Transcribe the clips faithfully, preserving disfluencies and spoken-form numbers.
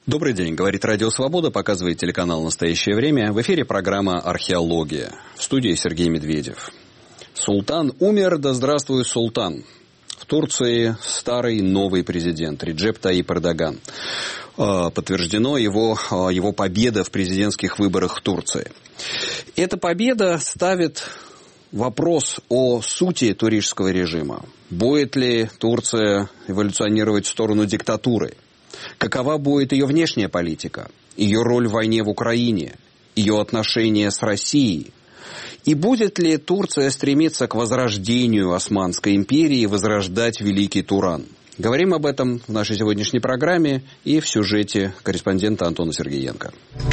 Добрый день, говорит Радио Свобода, показывает телеканал «Настоящее время». В эфире программа «Археология». В студии Сергей Медведев. Султан умер, да здравствует султан. В Турции старый новый президент Реджеп Таyyip Эрдоган. Подтверждено его, его победа в президентских выборах в Турции. Эта победа ставит вопрос о сути турецкого режима. Будет ли Турция эволюционировать в сторону диктатуры? Какова будет ее внешняя политика? Ее роль в войне в Украине? Ее отношения с Россией? И будет ли Турция стремиться к возрождению Османской империи и возрождать Великий Туран? Говорим об этом в нашей сегодняшней программе и в сюжете корреспондента Антона Сергеенко.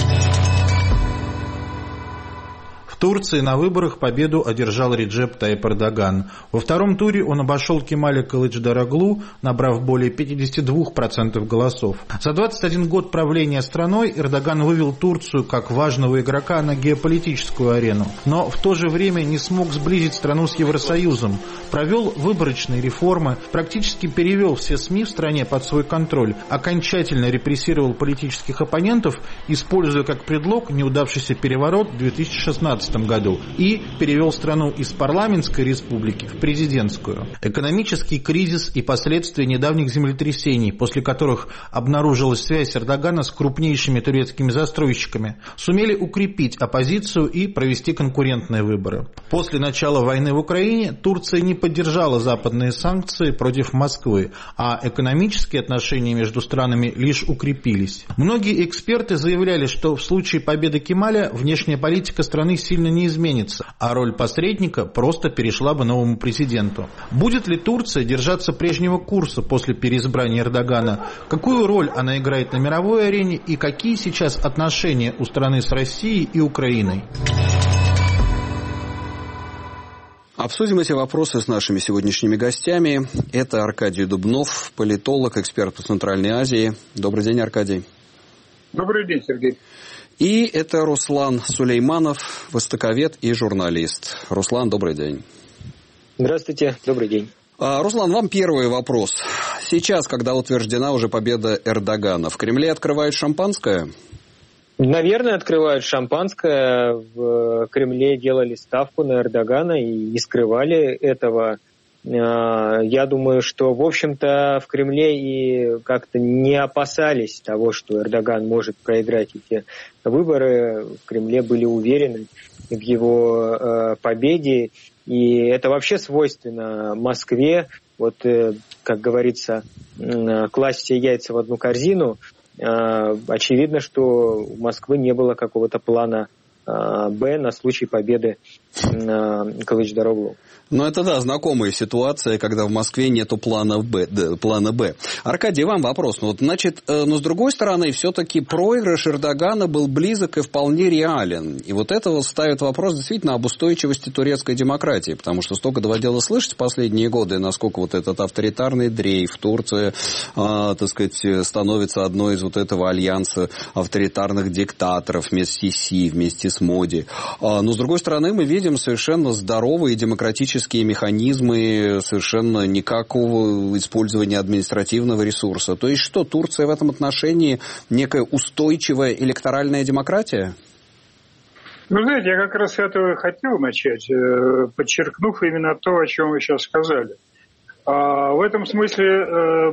В Турции на выборах победу одержал Реджеп Таyyip Эрдоган. Во втором туре он обошел Кемаля Кылычдароглу, набрав более пятьдесят два процента голосов. За двадцать один год правления страной Эрдоган вывел Турцию как важного игрока на геополитическую арену, но в то же время не смог сблизить страну с Евросоюзом, провел выборочные реформы, практически перевел все СМИ в стране под свой контроль, окончательно репрессировал политических оппонентов, используя как предлог неудавшийся переворот в две тысячи шестнадцатом году, и перевел страну из парламентской республики в президентскую. Экономический кризис и последствия недавних землетрясений, после которых обнаружилась связь Эрдогана с крупнейшими турецкими застройщиками, сумели укрепить оппозицию и провести конкурентные выборы. После начала войны в Украине Турция не поддержала западные санкции против Москвы, а экономические отношения между странами лишь укрепились. Многие эксперты заявляли, что в случае победы Кемаля внешняя политика страны сильно не изменится, а роль посредника просто перешла бы новому президенту. Будет ли Турция держаться прежнего курса после переизбрания Эрдогана? Какую роль она играет на мировой арене и какие сейчас отношения у страны с Россией и Украиной? Обсудим эти вопросы с нашими сегодняшними гостями. Это Аркадий Дубнов, политолог, эксперт по Центральной Азии. Добрый день, Аркадий. Добрый день, Сергей. И это Руслан Сулейманов, востоковед и журналист. Руслан, добрый день. Здравствуйте, добрый день. А, Руслан, вам первый вопрос. Сейчас, когда утверждена уже победа Эрдогана, в Кремле открывают шампанское? Наверное, открывают шампанское. В Кремле делали ставку на Эрдогана и не скрывали этого. Я думаю, что, в общем-то, в Кремле и как-то не опасались того, что Эрдоган может проиграть эти выборы. В Кремле были уверены в его победе. И это вообще свойственно Москве. Вот, как говорится, класть все яйца в одну корзину. Очевидно, что у Москвы не было какого-то плана Б на случай победы Кылычдароглу. Ну, это, да, знакомая ситуация, когда в Москве нету плана Б. Да, плана Б. Аркадий, вам вопрос. Ну, вот, значит, э, но с другой стороны, все-таки проигрыш Эрдогана был близок и вполне реален. И вот это вот ставит вопрос действительно об устойчивости турецкой демократии, потому что столько доводилось слышать в последние годы, насколько вот этот авторитарный дрейф Турции, э, так сказать, становится одной из вот этого альянса авторитарных диктаторов вместе с Си, вместе с Моди. Э, но с другой стороны, мы видим совершенно здоровые демократические механизмы, совершенно никакого использования административного ресурса. То есть что, Турция в этом отношении некая устойчивая электоральная демократия? Ну, знаете, я как раз с этого и хотел начать, подчеркнув именно то, о чем вы сейчас сказали. В этом смысле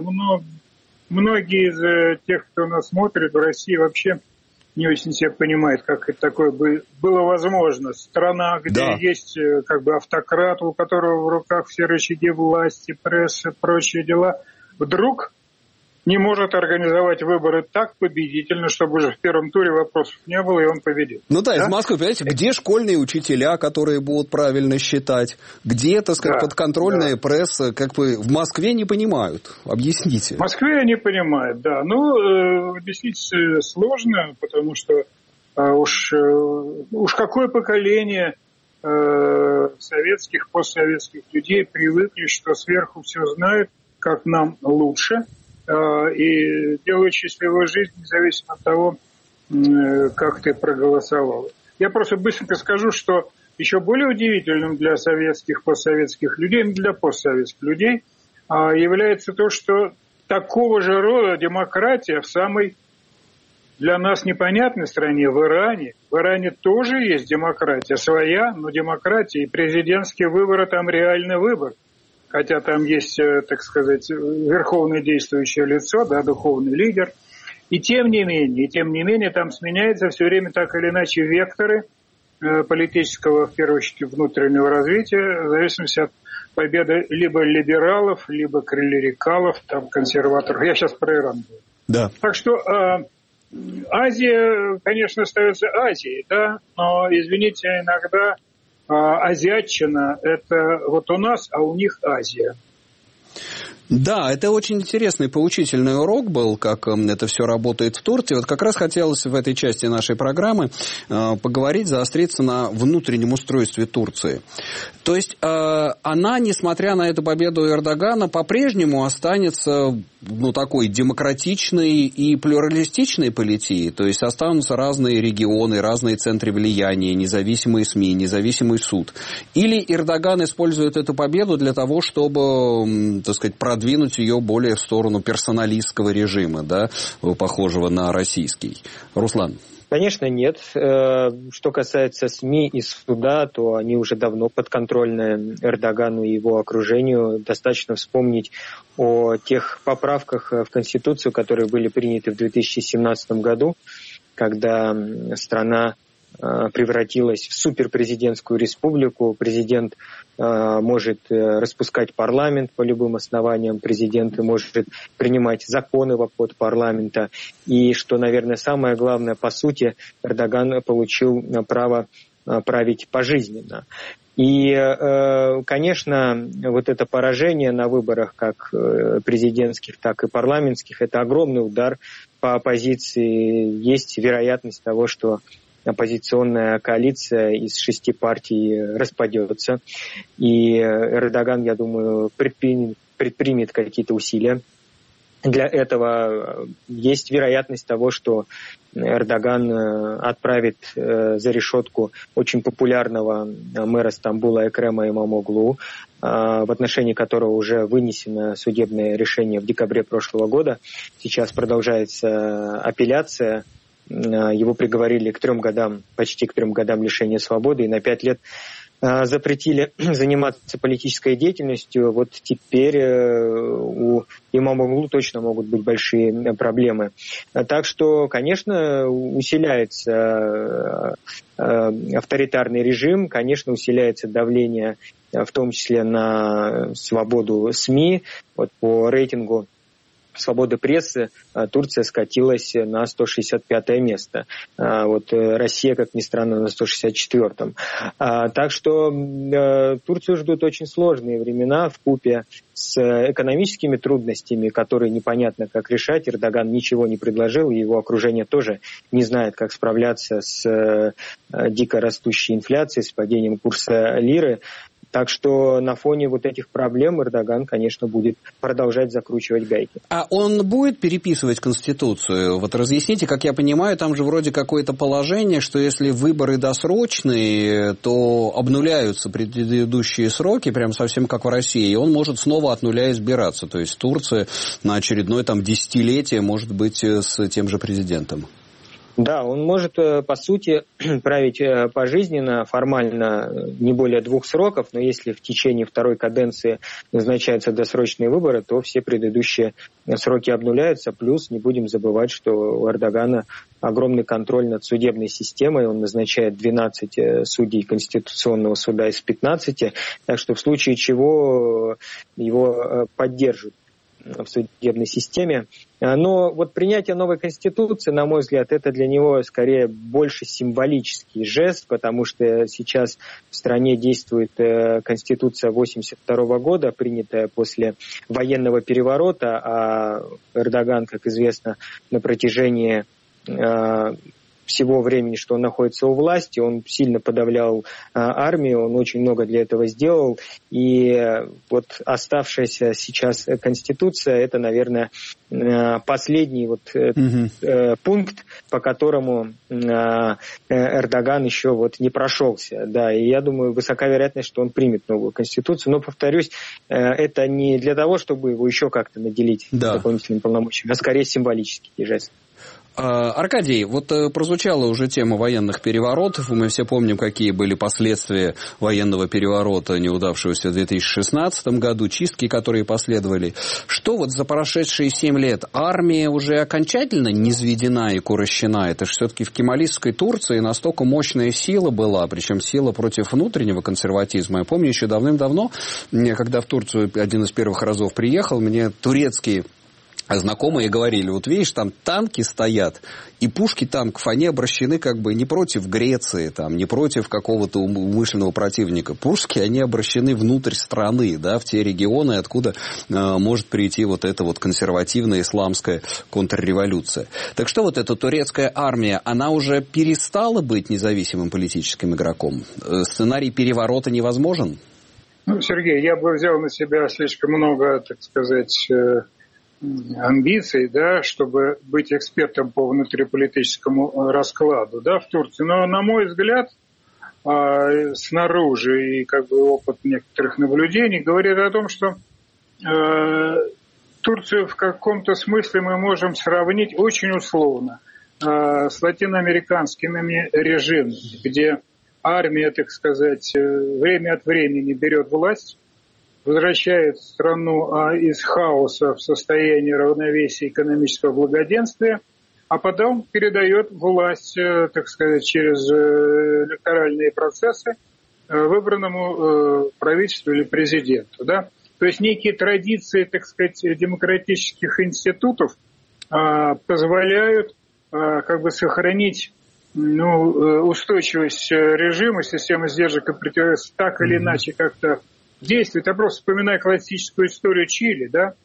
многие из тех, кто нас смотрит в России, вообще не очень себе понимает, как это такое было возможно. Страна, где да. есть как бы автократ, у которого в руках все рычаги власти, пресса, прочие дела, вдруг не может организовать выборы так победительно, чтобы уже в первом туре вопросов не было, и он победит. Ну да, да? Из Москвы, понимаете, где школьные учителя, которые будут правильно считать? Где, так сказать, да, подконтрольная да. пресса? Как бы в Москве не понимают. Объясните. В Москве не понимают, да. Ну, э, объяснить сложно, потому что э, уж, э, уж какое поколение э, советских, постсоветских людей привыкли, что сверху все знают, как нам лучше, и делают счастливую жизнь независимо от того, как ты проголосовал. Я просто быстренько скажу, что еще более удивительным для советских, постсоветских людей, для постсоветских людей является то, что такого же рода демократия в самой для нас непонятной стране, в Иране. В Иране тоже есть демократия своя, но демократия и президентские выборы там реальный выбор. Хотя там есть, так сказать, верховное действующее лицо, да, духовный лидер. И тем не менее, и тем не менее там сменяются все время так или иначе векторы политического, в первую очередь, внутреннего развития, в зависимости от победы либо либералов, либо клерикалов, там, консерваторов. Я сейчас про Иран говорю. Да. Так что э, Азия, конечно, остается Азией, да, но, извините, иногда э, азиатчина – это вот у нас, а у них Азия. Да, это очень интересный поучительный урок был, как это все работает в Турции. Вот как раз хотелось в этой части нашей программы э, поговорить, заостриться на внутреннем устройстве Турции. То есть э, она, несмотря на эту победу Эрдогана, по-прежнему останется ну, такой демократичной и плюралистичной политией. То есть останутся разные регионы, разные центры влияния, независимые СМИ, независимый суд. Или Эрдоган использует эту победу для того, чтобы, так сказать, продвинуть ее более в сторону персоналистского режима, да, похожего на российский. Руслан. Конечно, нет. Что касается СМИ и суда, то они уже давно подконтрольны Эрдогану и его окружению. Достаточно вспомнить о тех поправках в Конституцию, которые были приняты в две тысячи семнадцатом году, когда страна превратилась в суперпрезидентскую республику. Президент э, может распускать парламент по любым основаниям, президент может принимать законы в обход парламента. И, что, наверное, самое главное, по сути, Эрдоган получил право править пожизненно. И, э, конечно, вот это поражение на выборах, как президентских, так и парламентских, это огромный удар по оппозиции. Есть вероятность того, что оппозиционная коалиция из шести партий распадется. И Эрдоган, я думаю, предпримет, предпримет какие-то усилия. Для этого есть вероятность того, что Эрдоган отправит за решетку очень популярного мэра Стамбула Экрема Имамоглу, в отношении которого уже вынесено судебное решение в декабре прошлого года. Сейчас продолжается апелляция. Его приговорили к трем годам, почти к трем годам лишения свободы и на пять лет запретили заниматься политической деятельностью. Вот теперь у Имамоглу точно могут быть большие проблемы. Так что, конечно, усиляется авторитарный режим, конечно, усиляется давление, в том числе на свободу СМИ. Вот по рейтингу свободы прессы Турция скатилась на сто шестьдесят пятое место. Вот Россия, как ни странно, на сто шестьдесят четвёртом. Так что Турцию ждут очень сложные времена вкупе с экономическими трудностями, которые непонятно, как решать. Эрдоган ничего не предложил, и его окружение тоже не знает, как справляться с дико растущей инфляцией, с падением курса лиры. Так что на фоне вот этих проблем Эрдоган, конечно, будет продолжать закручивать гайки. А он будет переписывать Конституцию? Вот разъясните, как я понимаю, там же вроде какое-то положение, что если выборы досрочные, то обнуляются предыдущие сроки, прям совсем как в России, и он может снова от нуля избираться. То есть Турция на очередное там десятилетие может быть с тем же президентом. Да, он может, по сути, править пожизненно, формально не более двух сроков, но если в течение второй каденции назначаются досрочные выборы, то все предыдущие сроки обнуляются. Плюс не будем забывать, что у Эрдогана огромный контроль над судебной системой. Он назначает двенадцать судей Конституционного суда из пятнадцати, так что в случае чего его поддержат в судебной системе. Но вот принятие новой Конституции, на мой взгляд, это для него скорее больше символический жест, потому что сейчас в стране действует Конституция восемьдесят второго года, принятая после военного переворота, а Эрдоган, как известно, на протяжении всего времени, что он находится у власти, он сильно подавлял а, армию, он очень много для этого сделал, и вот оставшаяся сейчас Конституция, это, наверное, последний вот mm-hmm. э, пункт, по которому э, Эрдоган еще вот не прошелся, да, и я думаю, высока вероятность, что он примет новую Конституцию, но, повторюсь, э, это не для того, чтобы его еще как-то наделить да. дополнительным полномочиями, а скорее символический жест. Аркадий, вот прозвучала уже тема военных переворотов, мы все помним, какие были последствия военного переворота, неудавшегося в две тысячи шестнадцатом году, чистки, которые последовали. Что вот за прошедшие семь лет армия уже окончательно низведена и курощена? Это же все-таки в кемалистской Турции настолько мощная сила была, причем сила против внутреннего консерватизма. Я помню еще давным-давно, когда в Турцию один из первых разов приехал, мне турецкие знакомые говорили, вот видишь, там танки стоят, и пушки танков, они обращены как бы не против Греции, там, не против какого-то умышленного противника. Пушки, они обращены внутрь страны, да, в те регионы, откуда э, может прийти вот эта вот консервативная исламская контрреволюция. Так что вот эта турецкая армия, она уже перестала быть независимым политическим игроком? Э, сценарий переворота невозможен? Ну, Сергей, я бы взял на себя слишком много, так сказать, э... амбиций, да, чтобы быть экспертом по внутриполитическому раскладу, да, в Турции. Но, на мой взгляд, э, снаружи и как бы опыт некоторых наблюдений говорит о том, что э, Турцию в каком-то смысле мы можем сравнить очень условно э, с латиноамериканскими режимами, где армия, так сказать, время от времени берет власть, возвращает страну а, из хаоса в состояние равновесия экономического благоденствия, а потом передает власть, э, так сказать, через э, электоральные процессы э, выбранному э, правительству или президенту. Да? То есть некие традиции, так сказать, демократических институтов э, позволяют э, как бы сохранить ну, устойчивость режима, системы сдержек и противодействия так или иначе как-то действует. Я просто вспоминаю классическую историю Чили, да,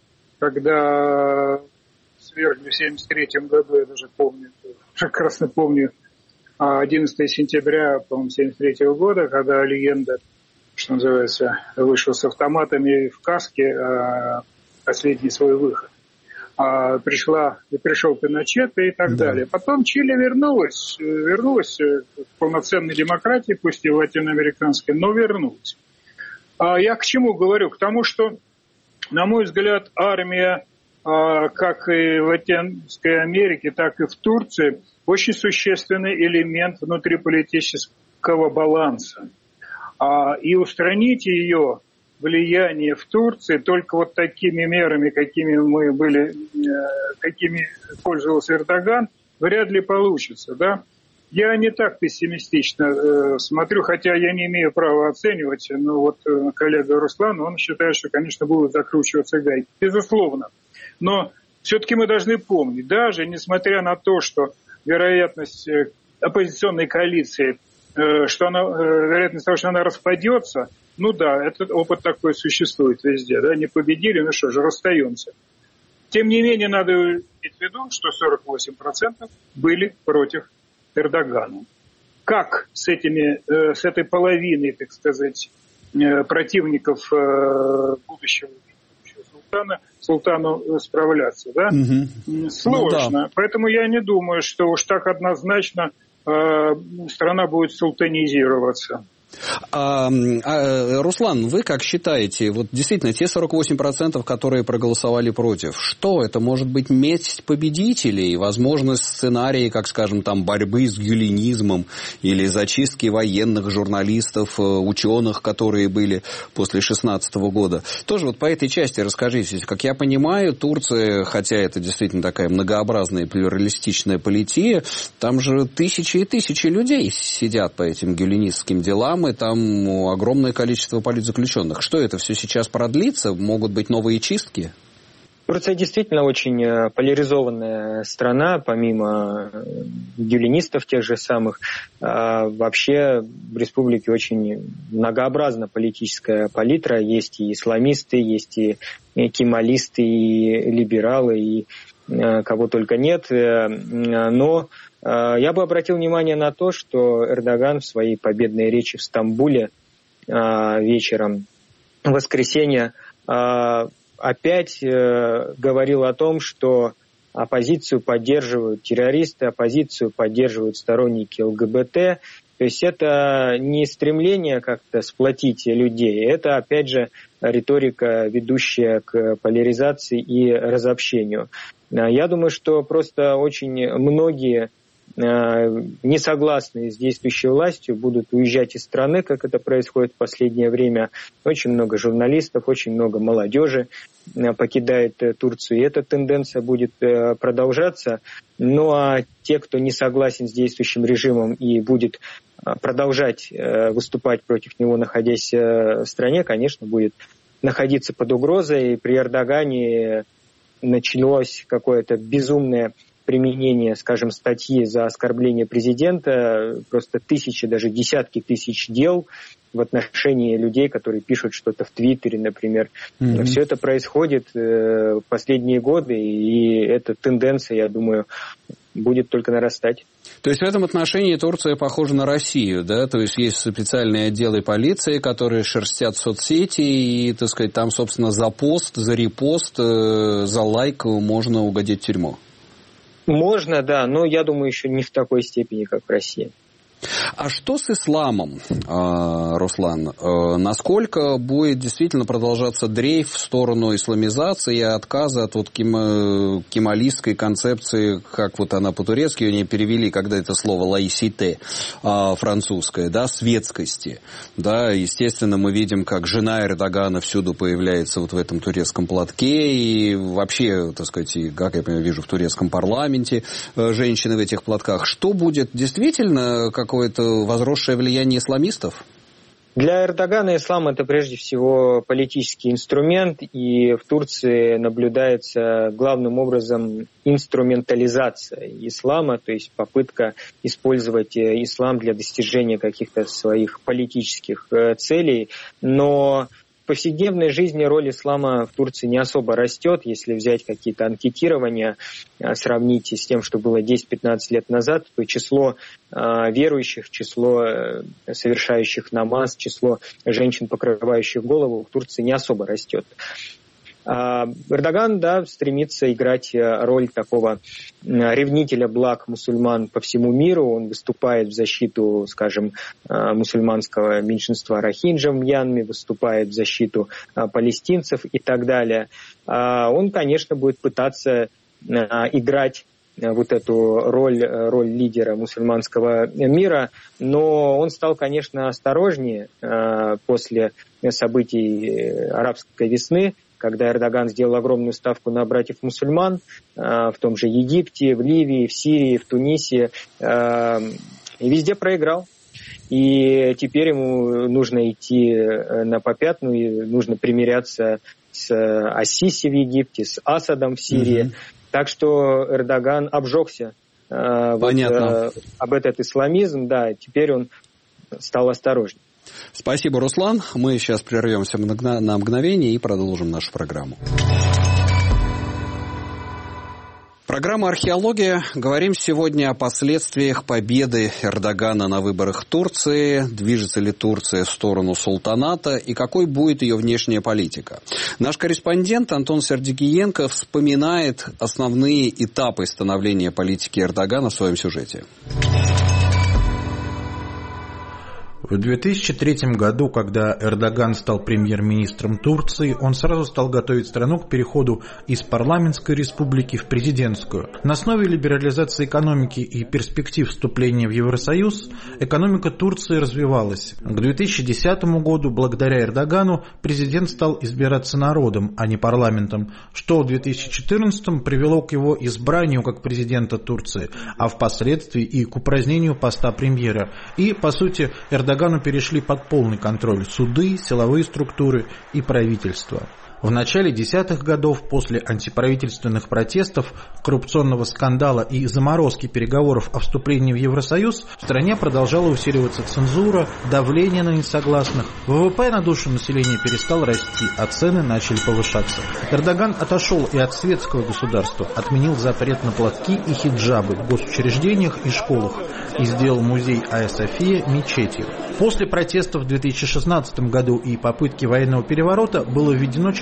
когда свергли в семьдесят третьем году, я даже помню, прекрасно помню, одиннадцатого сентября, по-моему, семьдесят третьего года, когда легенда, что называется, вышел с автоматами в каске, последний свой выход. Пришла, пришел Пиночет и так да. далее. Потом Чили вернулась, вернулась к полноценной демократии, пусть и латиноамериканской, но вернулась. А я к чему говорю? К тому, что, на мой взгляд, армия, как и в Латинской Америке, так и в Турции, очень существенный элемент внутриполитического баланса. И устранить ее влияние в Турции только вот такими мерами, какими мы были, какими пользовался Эрдоган, вряд ли получится, да? Я не так пессимистично э, смотрю, хотя я не имею права оценивать, но вот э, коллега Руслан, он считает, что, конечно, будут закручиваться гайки. Безусловно. Но все-таки мы должны помнить, даже несмотря на то, что вероятность э, оппозиционной коалиции, э, что она, э, вероятность того, что она распадется, ну да, этот опыт такой существует везде, да, не победили, ну что же, расстаемся. Тем не менее, надо иметь в виду, что сорок восемь процентов были против Эрдогана. Как с этими, с этой половиной, так сказать, противников будущего, будущего султана, султану справляться, да? Угу. Сложно. Ну, да. Поэтому я не думаю, что уж так однозначно страна будет султанизироваться. А, а, Руслан, вы как считаете, вот действительно те сорок восемь процентов, которые проголосовали против, что это может быть месть победителей, возможность сценарии, как скажем, там борьбы с гюленизмом или зачистки военных, журналистов, ученых, которые были после шестнадцатого года? Тоже вот по этой части расскажите. Как я понимаю, Турция, хотя это действительно такая многообразная плюралистичная полития, там же тысячи и тысячи людей сидят по этим гюленистским делам, и там огромное количество политзаключенных. Что это все сейчас продлится? Могут быть новые чистки? Турция действительно очень поляризованная страна, помимо гюленистов тех же самых. Вообще в республике очень многообразна политическая палитра. Есть и исламисты, есть и кемалисты, и либералы, и кого только нет. Но я бы обратил внимание на то, что Эрдоган в своей победной речи в Стамбуле вечером в воскресенье опять говорил о том, что оппозицию поддерживают террористы, оппозицию поддерживают сторонники ЛГБТ. То есть это не стремление как-то сплотить людей, это, опять же, риторика, ведущая к поляризации и разобщению. Я думаю, что просто очень многие не согласные с действующей властью будут уезжать из страны, как это происходит в последнее время. Очень много журналистов, очень много молодежи покидает Турцию, и эта тенденция будет продолжаться. Ну а те, кто не согласен с действующим режимом и будет продолжать выступать против него, находясь в стране, конечно, будет находиться под угрозой. И при Эрдогане началось какое-то безумное применение, скажем, статьи за оскорбление президента, просто тысячи, даже десятки тысяч дел в отношении людей, которые пишут что-то в Твиттере, например. Mm-hmm. Все это происходит в последние годы, и эта тенденция, я думаю, будет только нарастать. То есть в этом отношении Турция похожа на Россию, да? То есть есть специальные отделы полиции, которые шерстят соцсети, и, так сказать, там, собственно, за пост, за репост, за лайк можно угодить в тюрьму. Можно, да, но я думаю, еще не в такой степени, как в России. А что с исламом, Руслан? Насколько будет действительно продолжаться дрейф в сторону исламизации и отказа от вот кем, кемалистской концепции, как вот она по-турецки ее не перевели, когда это слово «лаïcité» французское, да, светскости. Да, естественно, мы видим, как жена Эрдогана всюду появляется вот в этом турецком платке, и вообще, так сказать, и, как я вижу в турецком парламенте женщины в этих платках. Что будет действительно, как какое-то возросшее влияние исламистов? Для Эрдогана ислам – это прежде всего политический инструмент, и в Турции наблюдается главным образом инструментализация ислама, то есть попытка использовать ислам для достижения каких-то своих политических целей, но в повседневной жизни роль ислама в Турции не особо растет. Если взять какие-то анкетирования, сравнить с тем, что было десять-пятнадцать лет назад, то число верующих, число совершающих намаз, число женщин, покрывающих голову, в Турции не особо растет. Эрдоган, да, стремится играть роль такого ревнителя благ мусульман по всему миру. Он выступает в защиту, скажем, мусульманского меньшинства рохинджа в Мьянме, выступает в защиту палестинцев и так далее. Он, конечно, будет пытаться играть вот эту роль, роль лидера мусульманского мира, но он стал, конечно, осторожнее после событий арабской весны, когда Эрдоган сделал огромную ставку на братьев-мусульман в том же Египте, в Ливии, в Сирии, в Тунисе, и везде проиграл. И теперь ему нужно идти на попятную, нужно примиряться с Ас-Сиси в Египте, с Асадом в Сирии. Mm-hmm. Так что Эрдоган обжегся вот, об этот исламизм, да, теперь он стал осторожнее. Спасибо, Руслан. Мы сейчас прервемся на мгновение и продолжим нашу программу. Программа «Археология». Говорим сегодня о последствиях победы Эрдогана на выборах Турции. Движется ли Турция в сторону султаната и какой будет ее внешняя политика? Наш корреспондент Антон Сердикиенко вспоминает основные этапы становления политики Эрдогана в своем сюжете. В две тысячи третьем году, когда Эрдоган стал премьер-министром Турции, он сразу стал готовить страну к переходу из парламентской республики в президентскую. На основе либерализации экономики и перспектив вступления в Евросоюз экономика Турции развивалась. К две тысячи десятому году, благодаря Эрдогану, президент стал избираться народом, а не парламентом, что в две тысячи четырнадцатом привело к его избранию как президента Турции, а впоследствии и к упразднению поста премьера. И, по сути, Эрдоган Эрдогану перешли под полный контроль суды, силовые структуры и правительство. В начале десятых годов, после антиправительственных протестов, коррупционного скандала и заморозки переговоров о вступлении в Евросоюз, в стране продолжала усиливаться цензура, давление на несогласных, ВВП на душу населения перестал расти, а цены начали повышаться. Эрдоган отошел и от светского государства, отменил запрет на платки и хиджабы в госучреждениях и школах и сделал музей Айя София мечетью. После протестов в две тысячи шестнадцатом году и попытки военного переворота было введено чрезвычайное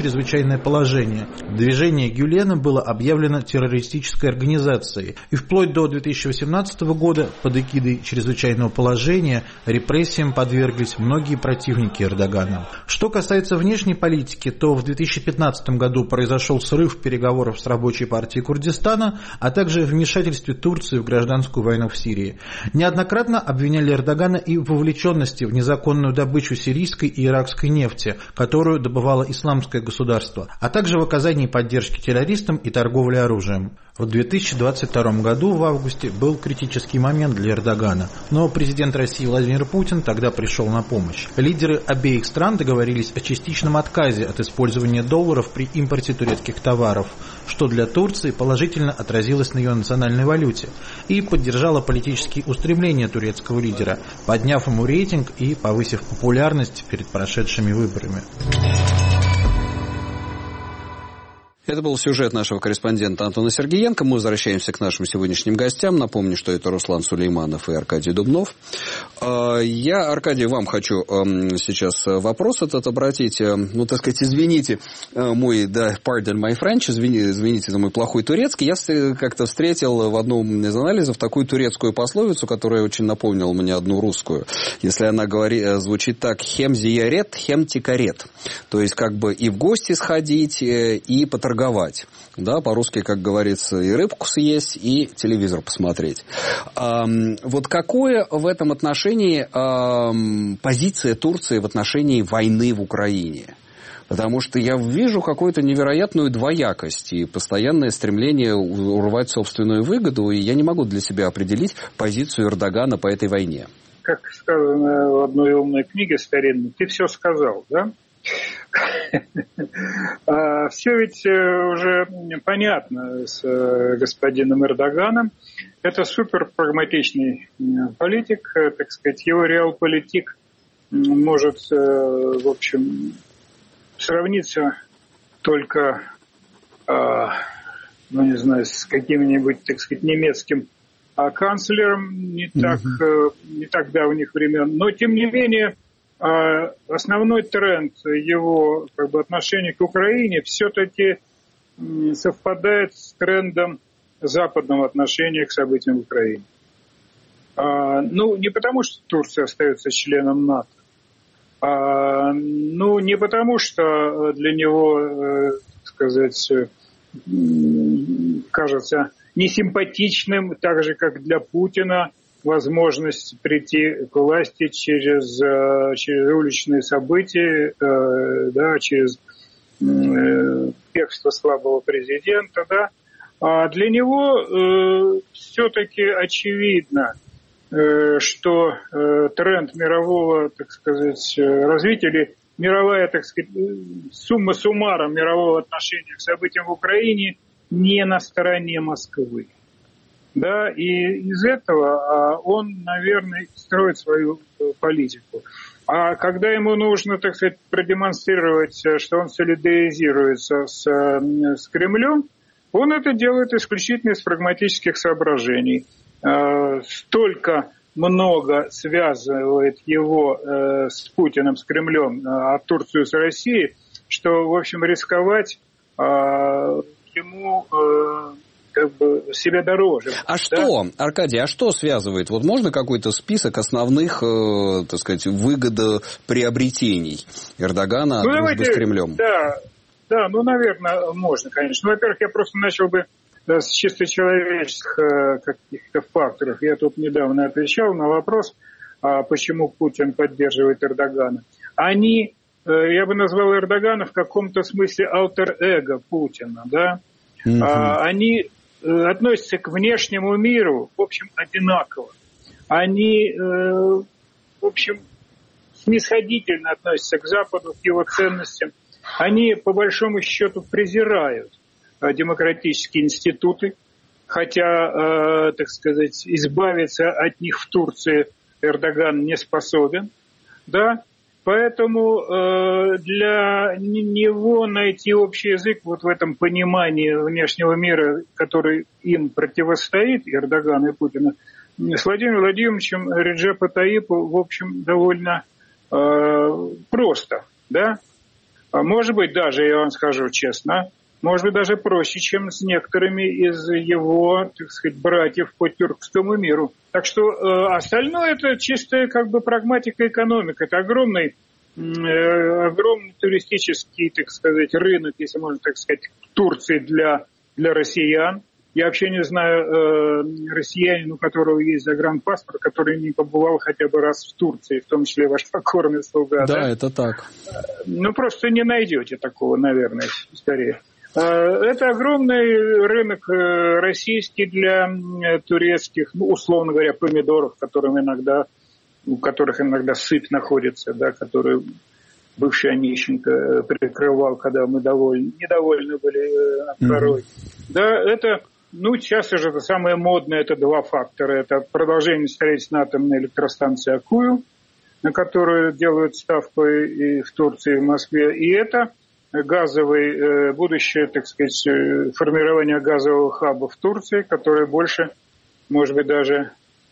чрезвычайное положение. Движение Гюлена было объявлено террористической организацией, и вплоть до две тысячи восемнадцатого года под эгидой чрезвычайного положения репрессиям подверглись многие противники Эрдогана. Что касается внешней политики, то в две тысячи пятнадцатом году произошел срыв переговоров с рабочей партией Курдистана, а также вмешательстве Турции в гражданскую войну в Сирии. Неоднократно обвиняли Эрдогана и в вовлеченности в незаконную добычу сирийской и иракской нефти, которую добывало исламское государство, а также в оказании поддержки террористам и торговле оружием. В две тысячи двадцать втором году в августе был критический момент для Эрдогана, но президент России Владимир Путин тогда пришел на помощь. Лидеры обеих стран договорились о частичном отказе от использования долларов при импорте турецких товаров, что для Турции положительно отразилось на ее национальной валюте и поддержало политические устремления турецкого лидера, подняв ему рейтинг и повысив популярность перед прошедшими выборами. Это был сюжет нашего корреспондента Антона Сергеенко. Мы возвращаемся к нашим сегодняшним гостям. Напомню, что это Руслан Сулейманов и Аркадий Дубнов. Я, Аркадий, вам хочу сейчас вопрос этот обратить. Ну, так сказать, извините мой, да, pardon my French, извините, извините за мой плохой турецкий. Я как-то встретил в одном из анализов такую турецкую пословицу, которая очень напомнила мне одну русскую. Если она говорит, звучит так: «Хем зиярет, хем тикарет». То есть, как бы и в гости сходить, и поторговать. Да, по-русски, как говорится, и рыбку съесть, и телевизор посмотреть. А, вот какое в этом отношении а, позиция Турции в отношении войны в Украине? Потому что я вижу какую-то невероятную двоякость и постоянное стремление урвать собственную выгоду, и я не могу для себя определить позицию Эрдогана по этой войне. Как сказано в одной умной книге старинной, ты все сказал, да? Все ведь уже понятно с господином Эрдоганом. Это супер прагматичный политик, так сказать, его реалполитик может, в общем, сравниться только, ну не знаю, с каким-нибудь, так сказать, немецким канцлером не так, не так давних времен, но тем не менее основной тренд его, как бы, отношения к Украине все-таки совпадает с трендом западного отношения к событиям в Украине. А, ну, не потому, что Турция остается членом НАТО, а, ну, не потому, что для него, э, так сказать, кажется несимпатичным, так же, как для Путина, возможность прийти к власти через, через уличные события, да, через бегство слабого президента, да. А для него все-таки очевидно, что тренд мирового, так сказать, развития, или мировая, так сказать, сумма суммаром мирового отношения к событиям в Украине не на стороне Москвы. Да, и из этого он, наверное, строит свою политику. А когда ему нужно, так сказать, продемонстрировать, что он солидаризируется с, с Кремлем, он это делает исключительно из прагматических соображений. Столько много связывает его с Путиным, с Кремлем, а Турцию с Россией, что, в общем, рисковать ему... как бы себе дороже. А да? что, Аркадий, а что связывает? Вот можно какой-то список основных, э, так сказать, выгодоприобретений Эрдогана от ну, дружбы давайте, с Кремлем? Да, да, ну, наверное, можно, конечно. Ну, во-первых, я просто начал бы да, с чисто человеческих э, каких-то факторов. Я тут недавно отвечал на вопрос, а почему Путин поддерживает Эрдогана. Они, э, я бы назвал Эрдогана в каком-то смысле алтер-эго Путина, да? Mm-hmm. А, они относятся к внешнему миру, в общем, одинаково. Они, э, в общем, снисходительно относятся к Западу, к его ценностям. Они, по большому счету, презирают э, демократические институты, хотя, э, так сказать, избавиться от них в Турции Эрдоган не способен, да. Поэтому э, для него найти общий язык вот в этом понимании внешнего мира, который им противостоит, Эрдогана и Путина, с Владимиром Владимировичем Реджепом Таyyипом, в общем, довольно э, просто, да. может быть, даже, я вам скажу честно, может быть, даже проще, чем с некоторыми из его, так сказать, братьев по тюркскому миру. Так что э, остальное это чистая как бы прагматика, экономика. Это огромный, э, огромный туристический, так сказать, рынок, если можно так сказать, Турции для, для россиян. Я вообще не знаю э, россиянина, у которого есть загранпаспорт, который не побывал хотя бы раз в Турции, в том числе ваш покорный слуга. Да, да? это так. Ну, просто не найдете такого, наверное, скорее. Это огромный рынок российский для турецких, ну, условно говоря, помидоров, которым иногда, у которых иногда сыпь находится, да, которые бывший Онищенко прикрывал, когда мы довольны, недовольны были порой. Mm-hmm. Да, это, ну, сейчас уже это самое модное, это два фактора. Это продолжение строительства атомной электростанции Акую, на которую делают ставку и в Турции, и в Москве, и это газовый, будущее, так сказать, формирование газового хаба в Турции, которое больше, может быть, даже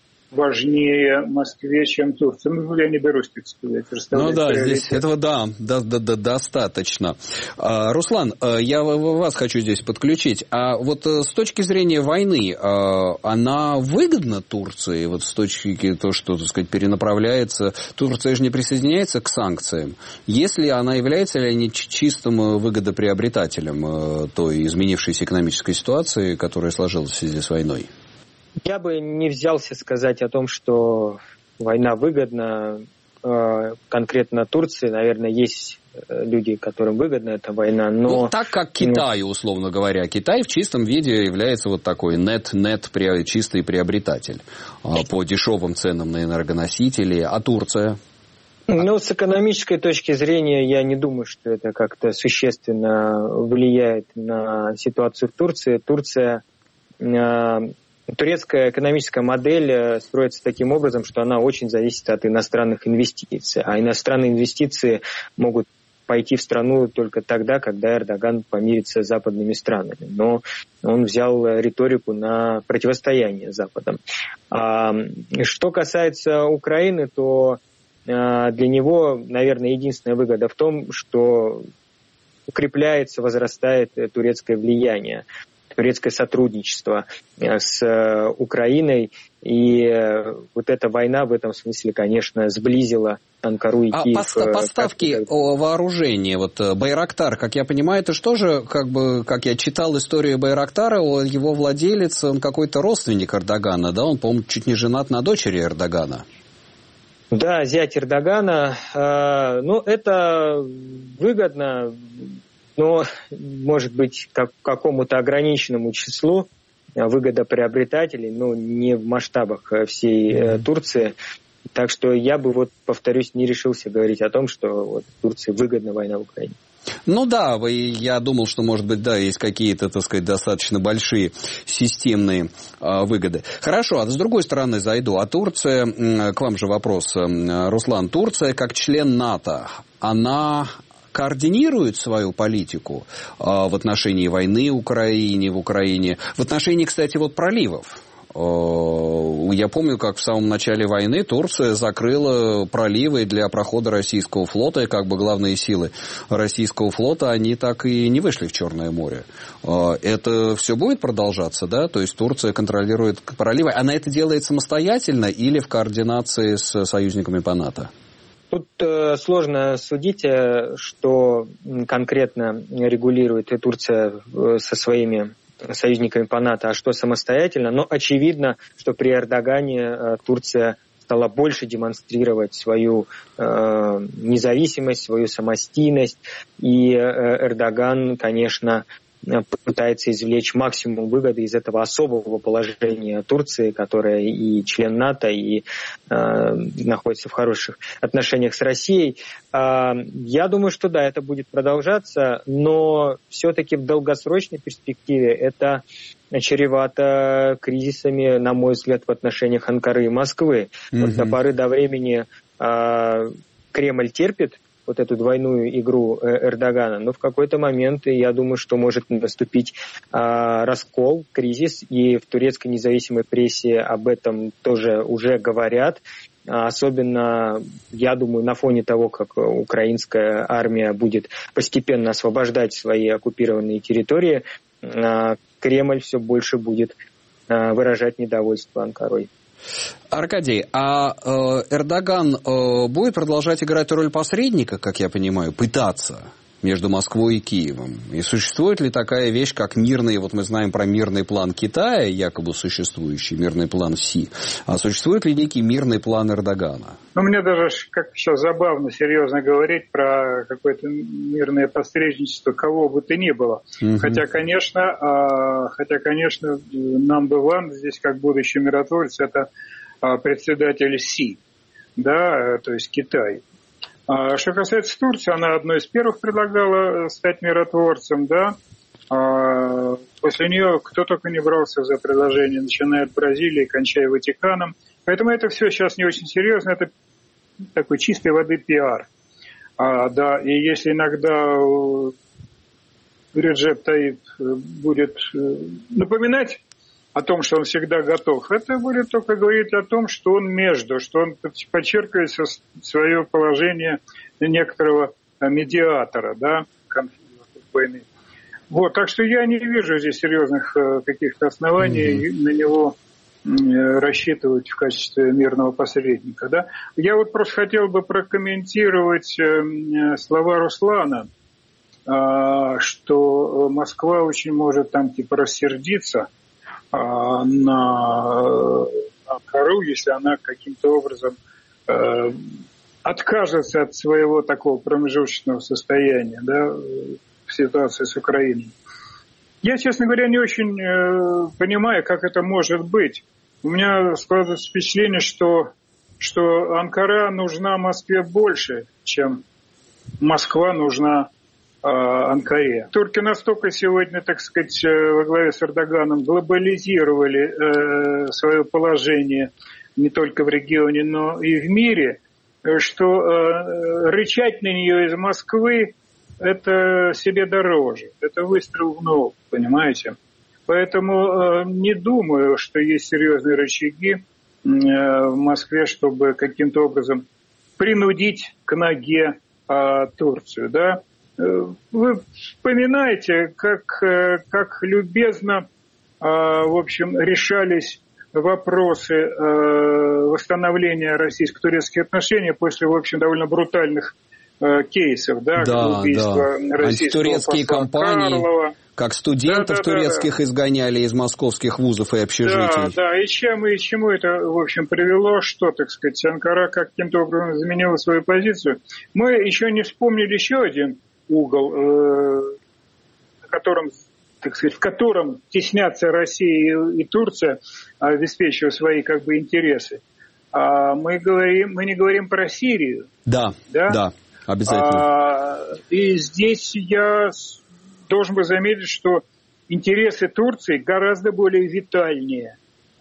важнее Москве, чем Турция. Ну, я не берусь, так сказать. Ну да, здесь этого, да, да, да, да, достаточно. А, Руслан, я вас хочу здесь подключить. А вот с точки зрения войны, она выгодна Турции? Вот с точки того, что, так сказать, перенаправляется... Турция же не присоединяется к санкциям. Если она является ли не чистым выгодоприобретателем той изменившейся экономической ситуации, которая сложилась в связи с войной? Я бы не взялся сказать о том, что война выгодна конкретно Турции. Наверное, есть люди, которым выгодна эта война, но... Ну, так как Китаю, условно говоря. Китай в чистом виде является вот такой нет-нет чистый приобретатель по дешевым ценам на энергоносители. А Турция? Ну, с экономической точки зрения, я не думаю, что это как-то существенно влияет на ситуацию в Турции. Турция... Турецкая экономическая модель строится таким образом, что она очень зависит от иностранных инвестиций. А иностранные инвестиции могут пойти в страну только тогда, когда Эрдоган помирится с западными странами. Но он взял риторику на противостояние с Западом. А что касается Украины, то для него, наверное, единственная выгода в том, что укрепляется, возрастает турецкое влияние, турецкое сотрудничество с Украиной. И вот эта война в этом смысле, конечно, сблизила Анкару и Киев. А поставки вооружения, вот Байрактар, как я понимаю, это что же, как бы, как я читал историю Байрактара, его владелец, он какой-то родственник Эрдогана, да? Он, по-моему, чуть не женат на дочери Эрдогана. Да, зять Эрдогана. Ну, это выгодно, но, может быть, как какому-то ограниченному числу выгодоприобретателей, но не в масштабах всей mm-hmm. Турции. Так что я бы, вот, повторюсь, не решился говорить о том, что вот, Турции выгодна война в Украине. Ну да, я думал, что, может быть, да, есть какие-то, так сказать, достаточно большие системные а, выгоды. Хорошо, а с другой стороны зайду. А Турция, к вам же вопрос, Руслан, Турция как член НАТО, она координирует свою политику а, в отношении войны в Украине, в Украине, в отношении, кстати, вот проливов. Я помню, как в самом начале войны Турция закрыла проливы для прохода российского флота, и как бы главные силы российского флота, они так и не вышли в Черное море. Это все будет продолжаться, да? То есть Турция контролирует проливы. Она это делает самостоятельно или в координации с союзниками по НАТО? Тут э, сложно судить, э, что конкретно регулирует Турция э, со своими союзниками по НАТО, а что самостоятельно. Но очевидно, что при Эрдогане э, Турция стала больше демонстрировать свою э, независимость, свою самостийность. И э, Эрдоган, конечно, пытается извлечь максимум выгоды из этого особого положения Турции, которая и член НАТО, и э, находится в хороших отношениях с Россией. Э, я думаю, что да, это будет продолжаться, но все-таки в долгосрочной перспективе это чревато кризисами, на мой взгляд, в отношениях Анкары и Москвы. Mm-hmm. Вот до поры до времени э, Кремль терпит вот эту двойную игру Эрдогана, но в какой-то момент, я думаю, что может наступить а, раскол, кризис, и в турецкой независимой прессе об этом тоже уже говорят, особенно, я думаю, на фоне того, как украинская армия будет постепенно освобождать свои оккупированные территории, Кремль все больше будет выражать недовольство Анкарой. Аркадий, а э, Эрдоган э, будет продолжать играть роль посредника, как я понимаю, пытаться между Москвой и Киевом? И существует ли такая вещь, как мирный, вот мы знаем про мирный план Китая, якобы существующий, мирный план Си, а существует ли некий мирный план Эрдогана? Ну, мне даже, как сейчас забавно, серьезно говорить про какое-то мирное посредничество кого бы то ни было. Угу. Хотя, конечно, хотя, конечно, number one здесь, как будущий миротворец, это председатель Си, да, то есть Китай. Что касается Турции, она одной из первых предлагала стать миротворцем, да. После нее кто только не брался за предложение, начиная от Бразилии, кончая Ватиканом. Поэтому это все сейчас не очень серьезно, это такой чистой воды пиар. А, да, и если иногда Реджеп Таип будет напоминать о том, что он всегда готов, это будет только говорить о том, что он между, что он подчеркивает свое положение некоторого медиатора, да, конфликта войны. Вот, так что я не вижу здесь серьезных каких-то оснований mm-hmm. на него рассчитывать в качестве мирного посредника, да. Я вот просто хотел бы прокомментировать слова Руслана, что Москва очень может там типа рассердиться на Анкару, если она каким-то образом э, откажется от своего такого промежуточного состояния, да, в ситуации с Украиной. Я, честно говоря, не очень э, понимаю, как это может быть. У меня складывается впечатление, что, что Анкара нужна Москве больше, чем Москва нужна Анкаре. Турки настолько сегодня, так сказать, во главе с Эрдоганом глобализировали э, свое положение не только в регионе, но и в мире, что э, рычать на нее из Москвы это себе дороже. Это выстрел в ногу, понимаете? Поэтому э, не думаю, что есть серьезные рычаги э, в Москве, чтобы каким-то образом принудить к ноге э, Турцию, да? Вы вспоминаете, как, как любезно, в общем, решались вопросы восстановления российско-турецких отношений после, в общем, довольно брутальных кейсов, да, да убийства да. российского антитурецкие кампании, Карлова. Как студентов да, да, турецких да, да. изгоняли из московских вузов и общежитий. Да, да, и, чем, и чему это, в общем, привело, что, так сказать, Анкара каким-то образом изменила свою позицию. Мы еще не вспомнили еще один угол, э, на котором, так сказать, в котором теснятся Россия и, и Турция, обеспечивая свои как бы интересы. А мы говорим, мы не говорим про Сирию. Да, да, да, обязательно. А, и здесь я должен бы заметить, что интересы Турции гораздо более витальнее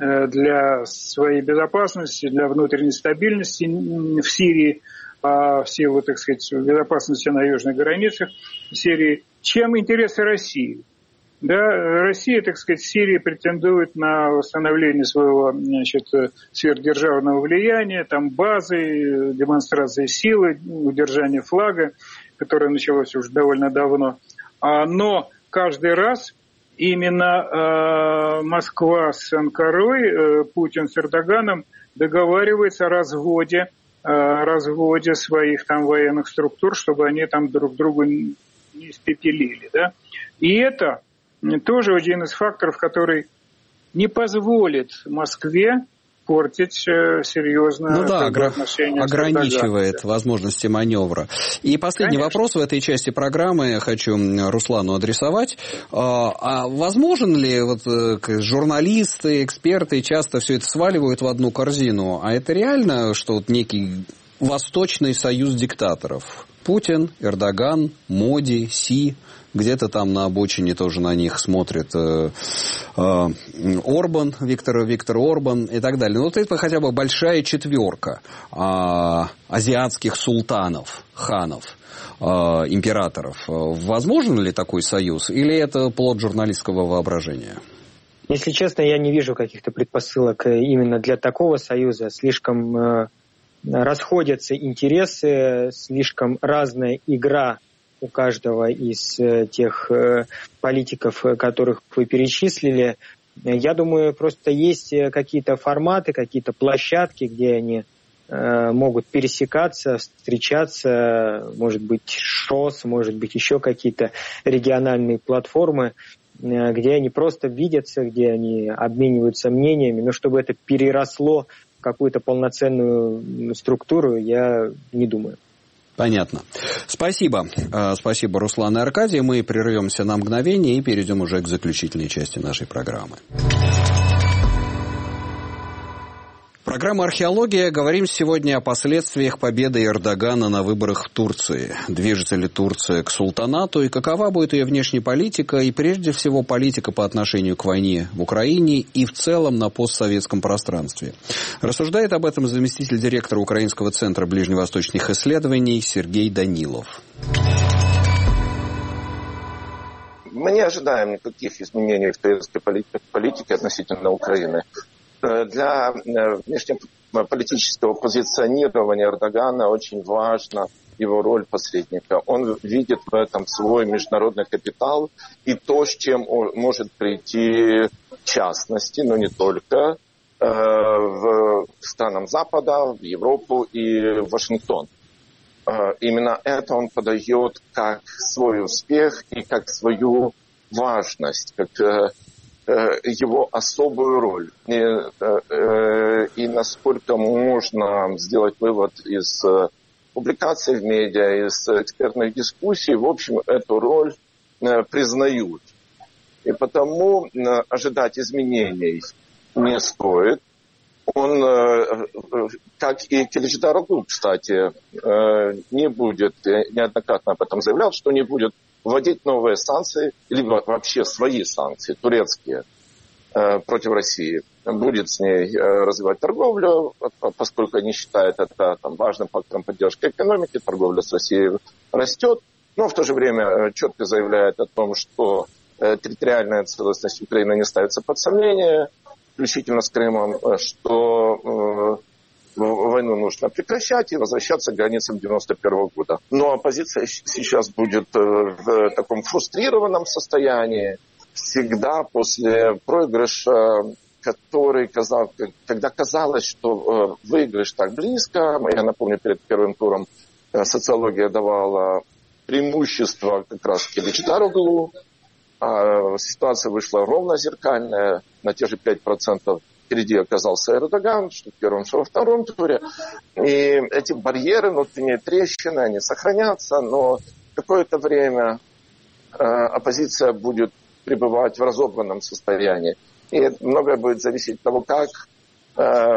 для своей безопасности, для внутренней стабильности в Сирии, в силу, так сказать, безопасности на южных границах Сирии, чем интересы России. Да, Россия, так сказать, в Сирии претендует на восстановление своего, значит, сверхдержавного влияния, там базы, демонстрации силы, удержание флага, которое началось уже довольно давно. Но каждый раз именно Москва с Анкарой, Путин с Эрдоганом договаривается о разводе разводе своих там военных структур, чтобы они там друг друга не испепелили, да. И это тоже один из факторов, который не позволит Москве портить серьезно ну да, огр... отношения ограничивает с возможности маневра. И последний Конечно. вопрос в этой части программы я хочу Руслану адресовать. А возможен ли, вот журналисты, эксперты часто все это сваливают в одну корзину, а это реально, что вот некий восточный союз диктаторов? Путин, Эрдоган, Моди, Си, где-то там на обочине тоже на них смотрит э, э, Орбан, Виктор, Виктор Орбан и так далее. Ну, вот это хотя бы большая четверка э, азиатских султанов, ханов, э, императоров. Возможен ли такой союз или это плод журналистского воображения? Если честно, я не вижу каких-то предпосылок именно для такого союза. Слишком э, расходятся интересы, слишком разная игра у каждого из тех политиков, которых вы перечислили. Я думаю, просто есть какие-то форматы, какие-то площадки, где они могут пересекаться, встречаться, может быть, ШОС, может быть, еще какие-то региональные платформы, где они просто видятся, где они обмениваются мнениями, но чтобы это переросло в какую-то полноценную структуру, я не думаю. Понятно. Спасибо. Спасибо, Руслан и Аркадий. Мы прервемся на мгновение и перейдем уже к заключительной части нашей программы. Программа «Археология». Говорим сегодня о последствиях победы Эрдогана на выборах в Турции. Движется ли Турция к султанату и какова будет ее внешняя политика и, прежде всего, политика по отношению к войне в Украине и в целом на постсоветском пространстве. Рассуждает об этом заместитель директора Украинского центра ближневосточных исследований Сергей Данилов. Мы не ожидаем никаких изменений в турецкой политике относительно Украины. Для внешнеполитического позиционирования Эрдогана очень важна его роль посредника. Он видит в этом свой международный капитал и то, с чем он может прийти в частности, но не только, в странам Запада, в Европу и в Вашингтон. Именно это он подает как свой успех и как свою важность, как его особую роль. И, и насколько можно сделать вывод из публикаций в медиа, из экспертных дискуссий, в общем, эту роль признают. И потому ожидать изменений не стоит. Он, как и Кылычдароглу, кстати, не будет, неоднократно об этом заявлял, что не будет вводить новые санкции, либо вообще свои санкции, турецкие, против России. Будет с ней развивать торговлю, поскольку они считают это там, важным фактором поддержки экономики, торговля с Россией растет, но в то же время четко заявляет о том, что территориальная целостность Украины не ставится под сомнение, включительно с Крымом, что войну нужно прекращать и возвращаться к границам девяносто первого года. Но оппозиция сейчас будет в таком фрустрированном состоянии. Всегда после проигрыша, который казал, когда казалось, что выигрыш так близко, я напомню, перед первым туром социология давала преимущество как раз Кылычдароглу, а ситуация вышла ровно зеркальная, на те же пять процентов впереди оказался Эрдоган, что в первом, что во втором туре. И эти барьеры, внутренние трещины, они сохранятся, но какое-то время э, оппозиция будет пребывать в разобранном состоянии. И многое будет зависеть от того, как э,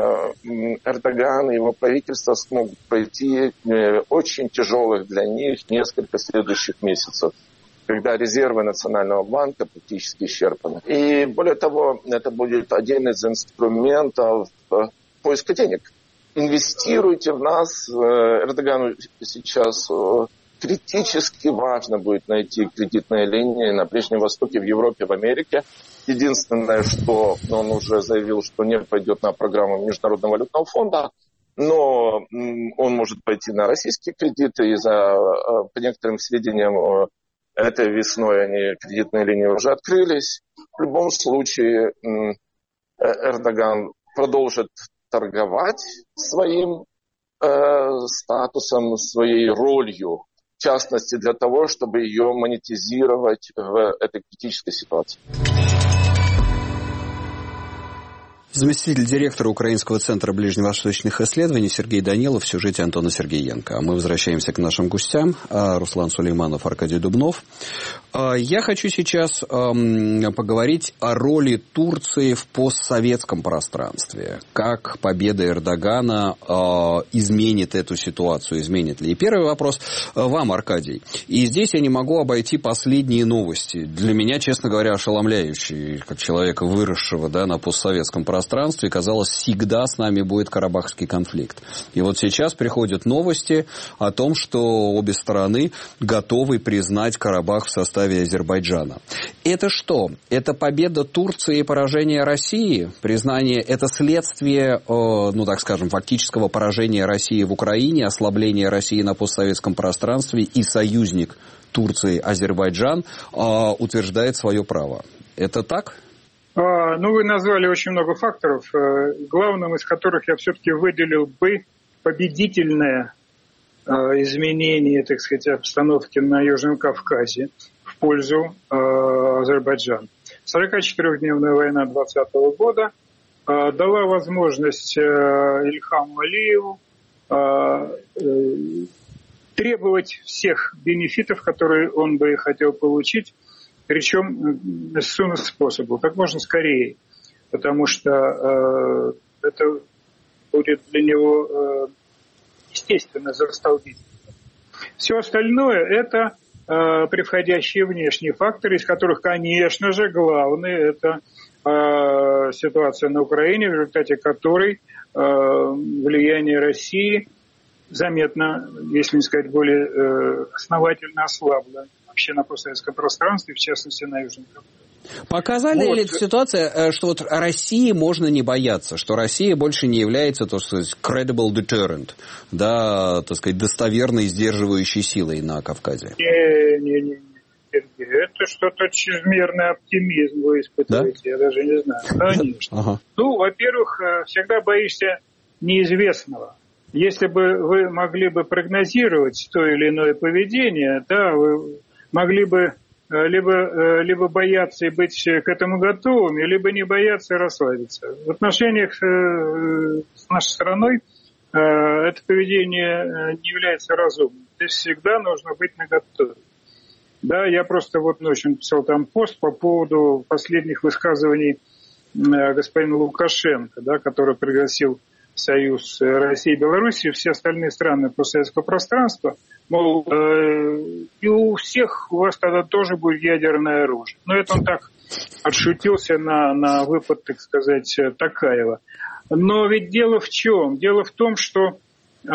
Эрдоган и его правительство смогут пройти э, очень тяжелых для них несколько следующих месяцев, когда резервы Национального банка практически исчерпаны. И более того, это будет один из инструментов поиска денег. Инвестируйте в нас. Эрдогану сейчас критически важно будет найти кредитные линии на Ближнем Востоке, в Европе, в Америке. Единственное, что он уже заявил, что не пойдет на программу Международного валютного фонда, но он может пойти на российские кредиты. И за, по некоторым сведениям, этой весной они, кредитные линии уже открылись. В любом случае Эрдоган продолжит торговать своим э, статусом, своей ролью, в частности для того, чтобы ее монетизировать в этой критической ситуации. Заместитель директора Украинского центра ближневосточных исследований Сергей Данилов в сюжете Антона Сергеенко. А мы возвращаемся к нашим гостям. Руслан Сулейманов, Аркадий Дубнов. Я хочу сейчас поговорить о роли Турции в постсоветском пространстве. Как победа Эрдогана изменит эту ситуацию, изменит ли? И первый вопрос вам, Аркадий. И здесь я не могу обойти последние новости. Для меня, честно говоря, ошеломляющие, как человека, выросшего, да, на постсоветском пространстве. пространстве, казалось, всегда с нами будет карабахский конфликт. И вот сейчас приходят новости о том, что обе стороны готовы признать Карабах в составе составе Азербайджана. Это что? Это победа Турции и поражение России? Признание – это следствие, ну так скажем, фактического поражения России в Украине, ослабления России на постсоветском пространстве, и союзник Турции, Азербайджан, утверждает свое право. Это так? А, ну, вы назвали очень много факторов, главным из которых я все-таки выделил бы победительное изменение, так сказать, обстановки на Южном Кавказе в пользу Азербайджана. сорокачетырёхдневная война двадцатого года дала возможность Ильхаму Алиеву требовать всех бенефитов, которые он бы хотел получить, причем с способом, как можно скорее, потому что э, это будет для него э, естественно застолбить. Все остальное – это э, превходящие внешние факторы, из которых, конечно же, главный – это э, ситуация на Украине, в результате которой э, влияние России заметно, если не сказать более э, основательно ослабло вообще на постсоветском пространстве, в частности на Южном Кавказе. Показали вот. ли эта ситуация, что вот России можно не бояться, что Россия больше не является, так сказать, credible deterrent, да, так сказать, достоверной сдерживающей силой на Кавказе? Не-не-не, Сергей, это что-то чрезмерный оптимизм вы испытываете, да? Я даже не знаю. Конечно. Ага. Ну, во-первых, всегда боишься неизвестного. Если бы вы могли бы прогнозировать то или иное поведение, да, вы могли бы либо, либо бояться и быть к этому готовыми, либо не бояться и расслабиться. В отношениях с нашей страной это поведение не является разумным. Здесь всегда нужно быть наготове. Да, я просто вот ночью написал там пост по поводу последних высказываний господина Лукашенко, да, который пригласил Союз России и Белоруссии, все остальные страны постсоветского пространства, мол, э, и у всех у вас тогда тоже будет ядерное оружие. Но это он так отшутился на, на выпад, так сказать, Токаева. Но ведь дело в чем? Дело в том, что, э,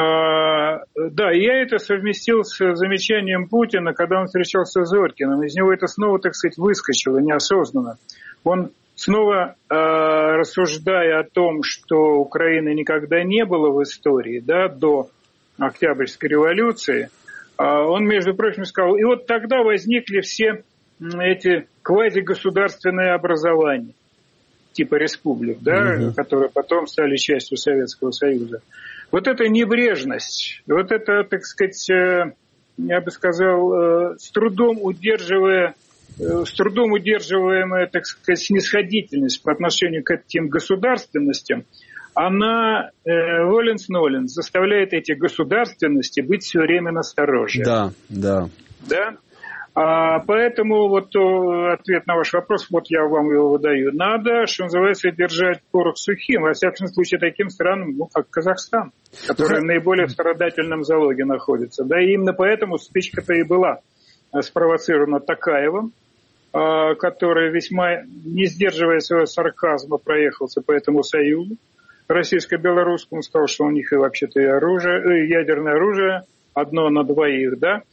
да, я это совместил с замечанием Путина, когда он встречался с Зорькиным. Из него это снова, так сказать, выскочило неосознанно. Он снова э, рассуждая о том, что Украины никогда не было в истории, да, до Октябрьской революции, э, он, между прочим, сказал, и вот тогда возникли все эти квазигосударственные образования, типа республик, да, угу. которые потом стали частью Советского Союза. Вот эта небрежность, вот это, так сказать, э, я бы сказал, э, с трудом удерживая с трудом удерживаемая, так сказать, снисходительность по отношению к этим государственностям, она э, воленс-ноленс заставляет эти государственности быть все время настороже. Да, да. Да? А, поэтому вот о, ответ на ваш вопрос, вот я вам его выдаю. Надо, что называется, держать порох сухим, во всяком случае, таким странам, ну, как Казахстан, который в наиболее страдательном залоге находится. Да, и именно поэтому стычка-то и была спровоцирована Токаевым, который весьма, не сдерживая своего сарказма, проехался по этому союзу российско-белорусскому, сказал, что у них и вообще-то и оружие, и ядерное оружие, одно на двоих, да.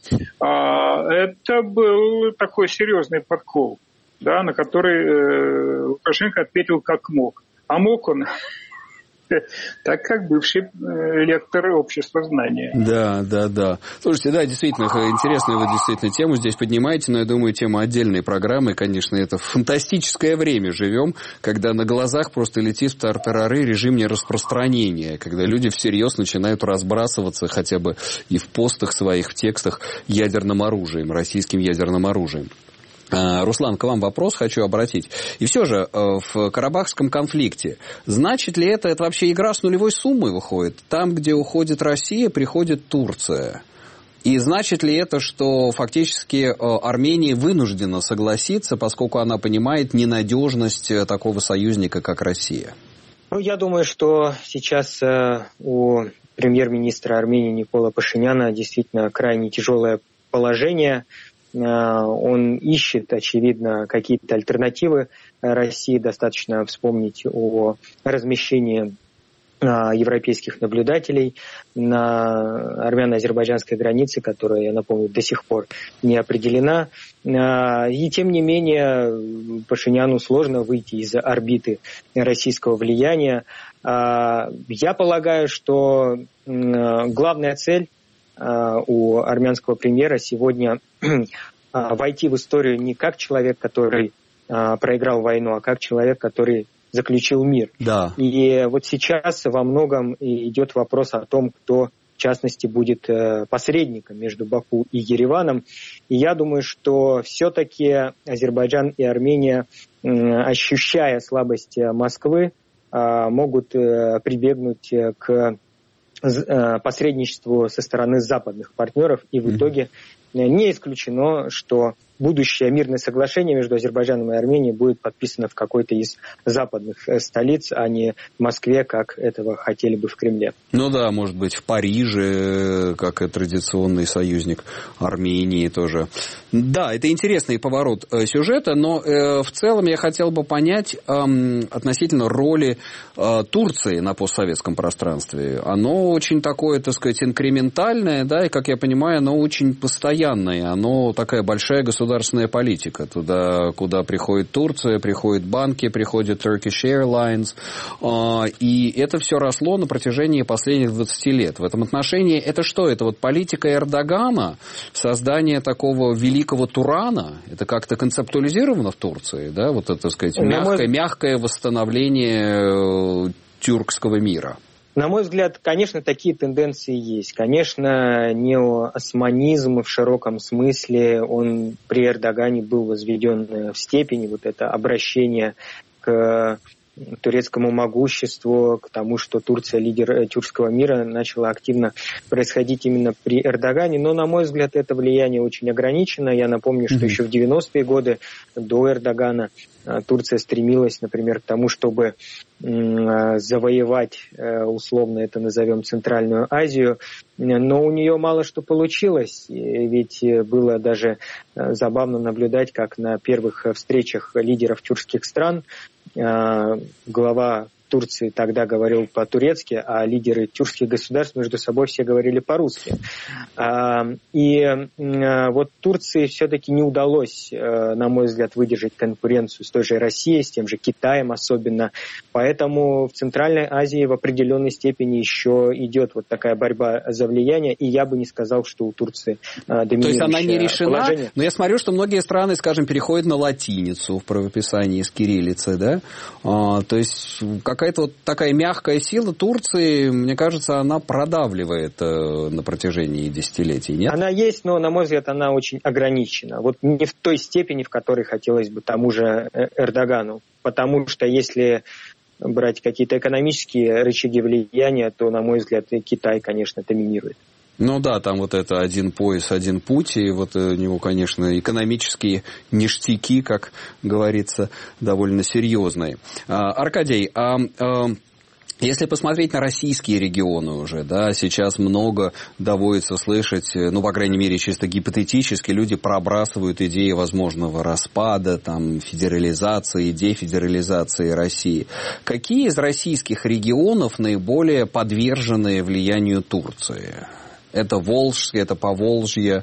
Это был такой серьезный подкол, да, на который Лукашенко ответил как мог. А мог он так как бывший лектор общества знания. Да, да, да. Слушайте, да, действительно, интересную вы действительно тему здесь поднимаете, но я думаю, тема отдельной программы, конечно, это фантастическое время живем, когда на глазах просто летит в тартарары режим нераспространения, когда люди всерьез начинают разбрасываться хотя бы и в постах своих, в текстах ядерным оружием, российским ядерным оружием. Руслан, к вам вопрос хочу обратить. И все же, в Карабахском конфликте, значит ли это, это вообще игра с нулевой суммой выходит? Там, где уходит Россия, приходит Турция. И значит ли это, что фактически Армения вынуждена согласиться, поскольку она понимает ненадежность такого союзника, как Россия? Ну, я думаю, что сейчас у премьер-министра Армении Никола Пашиняна действительно крайне тяжелое положение. Он ищет, очевидно, какие-то альтернативы России. Достаточно вспомнить о размещении европейских наблюдателей на армяно-азербайджанской границе, которая, я напомню, до сих пор не определена. И тем не менее Пашиняну сложно выйти из орбиты российского влияния. Я полагаю, что главная цель у армянского премьера сегодня войти в историю не как человек, который проиграл войну, а как человек, который заключил мир. Да. И вот сейчас во многом идет вопрос о том, кто, в частности, будет посредником между Баку и Ереваном. И я думаю, что все-таки Азербайджан и Армения, ощущая слабость Москвы, могут прибегнуть к посредничеству со стороны западных партнеров. И в итоге не исключено, что будущее мирное соглашение между Азербайджаном и Арменией будет подписано в какой-то из западных столиц, а не в Москве, как этого хотели бы в Кремле. Ну да, может быть, в Париже, как и традиционный союзник Армении тоже. Да, это интересный поворот сюжета, но э, в целом я хотел бы понять э, относительно роли э, Турции на постсоветском пространстве. Оно очень такое, так сказать, инкрементальное, да, и, как я понимаю, оно очень постоянное, оно такая большая государственная государственная политика. Туда, куда приходит Турция, приходят банки, приходит Turkish Airlines. И это все росло на протяжении последних двадцати лет. В этом отношении это что? Это вот политика Эрдогана, создание такого великого Турана? Это как-то концептуализировано в Турции? Да? Вот это, так сказать, мягкое, мягкое восстановление тюркского мира. На мой взгляд, конечно, такие тенденции есть. Конечно, неоосманизм в широком смысле, он при Эрдогане был возведен в степени, вот это обращение к турецкому могуществу, к тому, что Турция лидер тюркского мира, начало активно происходить именно при Эрдогане. Но, на мой взгляд, это влияние очень ограничено. Я напомню, что mm-hmm. еще в девяностые годы до Эрдогана Турция стремилась, например, к тому, чтобы завоевать, условно это назовем, Центральную Азию, но у нее мало что получилось, ведь было даже забавно наблюдать, как на первых встречах лидеров тюркских стран глава Турции тогда говорил по-турецки, а лидеры тюркских государств между собой все говорили по-русски. И вот Турции все-таки не удалось, на мой взгляд, выдержать конкуренцию с той же Россией, с тем же Китаем особенно. Поэтому в Центральной Азии в определенной степени еще идет вот такая борьба за влияние, и я бы не сказал, что у Турции доминирующее положение. То есть она не решена, положение. Но я смотрю, что многие страны, скажем, переходят на латиницу в правописании с кириллицы, да? А, то есть как какая-то вот такая мягкая сила Турции, мне кажется, она продавливает э, на протяжении десятилетий, нет? Она есть, но, на мой взгляд, она очень ограничена. Вот не в той степени, в которой хотелось бы тому же Эрдогану. Потому что если брать какие-то экономические рычаги влияния, то, на мой взгляд, Китай, конечно, доминирует. Ну да, там вот это один пояс, один путь, и вот у него, конечно, экономические ништяки, как говорится, довольно серьезные. А, Аркадий, а, а если посмотреть на российские регионы уже, да, сейчас много доводится слышать, ну, по крайней мере, чисто гипотетически, люди пробрасывают идеи возможного распада, там, федерализации, дефедерализации России. Какие из российских регионов наиболее подвержены влиянию Турции? Это Волжское, это Поволжье,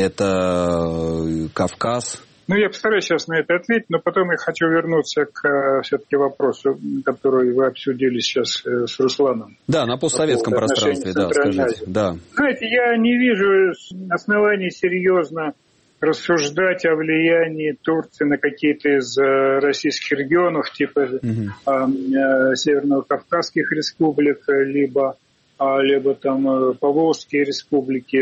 это Кавказ? Ну, я постараюсь сейчас на это ответить, но потом я хочу вернуться к все-таки вопросу, который вы обсудили сейчас с Русланом. Да, на постсоветском пространстве, да, скажите. Да. Знаете, я не вижу оснований серьезно рассуждать о влиянии Турции на какие-то из российских регионов, типа угу. Северно-Кавказских республик, либо либо там Поволжские республики,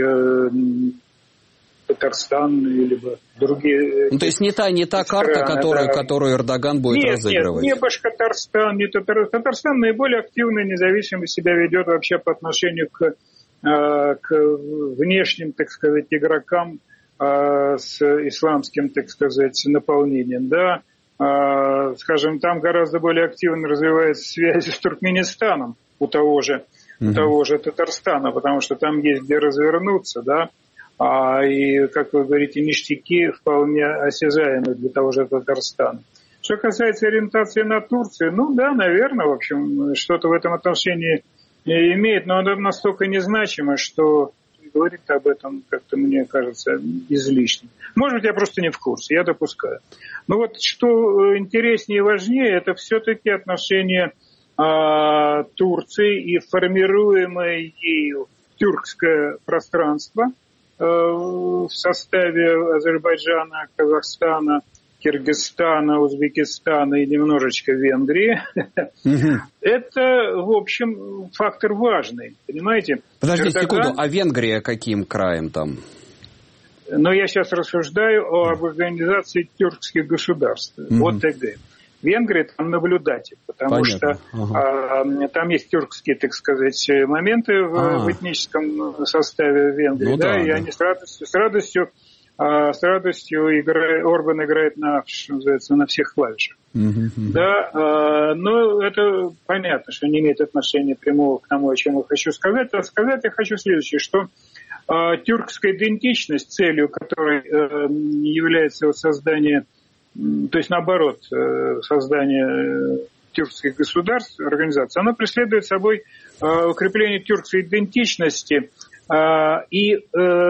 Татарстан, либо другие. Ну, то есть не та, не та страны, карта, которую, да. которую Эрдоган будет нет, разыгрывать? Нет, не Башкортостан, не Татарстан. Татарстан наиболее активно и независимо себя ведет вообще по отношению к, к внешним, так сказать, игрокам с исламским, так сказать, наполнением, да. Скажем, там гораздо более активно развивается связь с Туркменистаном у того же, у того же Татарстана, потому что там есть где развернуться, да, а, и, как вы говорите, ништяки вполне осязаемы для того же Татарстана. Что касается ориентации на Турцию, ну да, наверное, в общем, что-то в этом отношении имеет, но оно настолько незначимо, что говорить об этом как-то, мне кажется, излишним. Может быть, я просто не в курсе, я допускаю. Но вот что интереснее и важнее, это все-таки отношения а, Турции и формируемое ею тюркское пространство а, в составе Азербайджана, Казахстана, Киргизстана, Узбекистана и немножечко Венгрии. Угу. Это, в общем, фактор важный, понимаете? Подождите Эрдоган... секунду, а Венгрия каким краем там? Но я сейчас рассуждаю об организации тюркских государств, угу. ОТГ. Венгрия там наблюдатель, потому Понятно. что ага. а, там есть тюркские, так сказать, моменты в, а. в этническом составе Венгрии, ну, да, да, и да. они с радостью, с радостью, а, с радостью играет, Орбан играет на, что называется, на всех клавишах. Uh-huh. Да, а, но это понятно, что не имеет отношения прямого к тому, о чем я хочу сказать. А сказать я хочу следующее, что а, тюркская идентичность, целью которой а, является вот создание, то есть наоборот, создание тюркских государств, организаций, она преследует собой укрепление тюркской идентичности, и,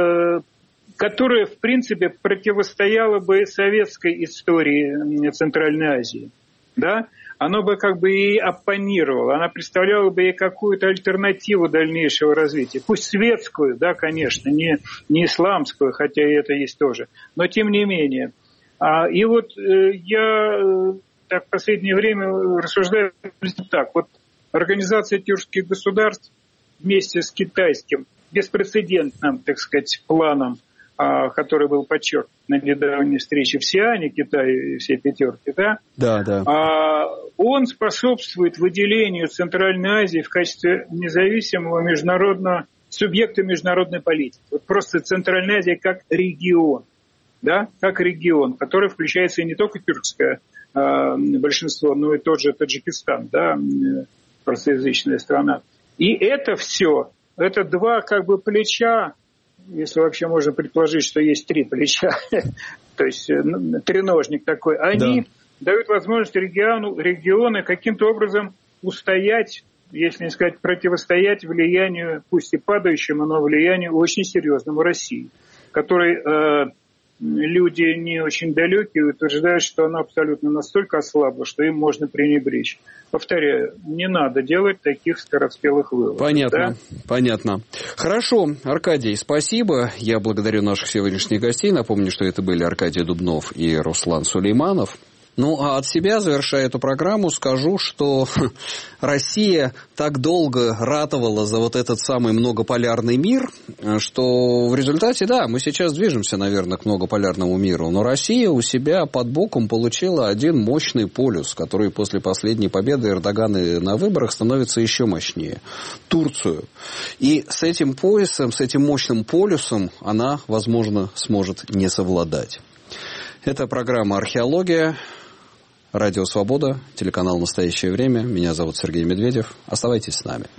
которая, в принципе, противостояла бы советской истории Центральной Азии. Да? Она бы как бы и оппонировала, она представляла бы ей какую-то альтернативу дальнейшего развития. Пусть светскую, да, конечно, не, не исламскую, хотя и это есть тоже, но тем не менее. А, и вот э, я э, так, в последнее время рассуждаю так. Вот организация тюркских государств вместе с китайским беспрецедентным, так сказать, планом, а, который был подчеркнут на недавней встрече в Сиане, Китай и все пятерки, да? Да, да. А, он способствует выделению Центральной Азии в качестве независимого международного субъекта международной политики. Вот просто Центральная Азия как регион. Да, как регион, который включается и не только тюркское э, большинство, но и тот же Таджикистан, да, простоязычная страна. И это все, это два как бы плеча, если вообще можно предположить, что есть три плеча, то есть треножник такой, они да. дают возможность региону, региону каким-то образом устоять, если не сказать противостоять влиянию, пусть и падающему, но влиянию очень серьезному России, который... Э, люди не очень далекие утверждают, что она абсолютно настолько ослабла, что им можно пренебречь. Повторяю, не надо делать таких скороспелых выводов. Понятно, да? понятно. Хорошо, Аркадий, спасибо. Я благодарю наших сегодняшних гостей. Напомню, что это были Аркадий Дубнов и Руслан Сулейманов. Ну, а от себя, завершая эту программу, скажу, что Россия так долго ратовала за вот этот самый многополярный мир, что в результате, да, мы сейчас движемся, наверное, к многополярному миру, но Россия у себя под боком получила один мощный полюс, который после последней победы Эрдогана на выборах становится еще мощнее – Турцию. И с этим поясом, с этим мощным полюсом она, возможно, сможет не совладать. Это программа «Археология». Радио «Свобода», телеканал «Настоящее время». Меня зовут Сергей Медведев. Оставайтесь с нами.